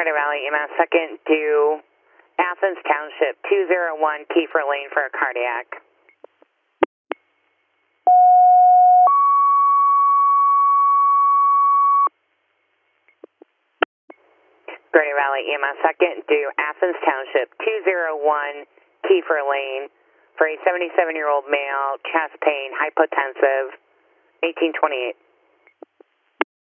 Grenada Valley EMS, second due Athens Township, 201 Kiefer Lane for a cardiac. Grenada Valley EMS, second due Athens Township, 201 Kiefer Lane for a 77-year-old male, chest pain, hypotensive, 1828.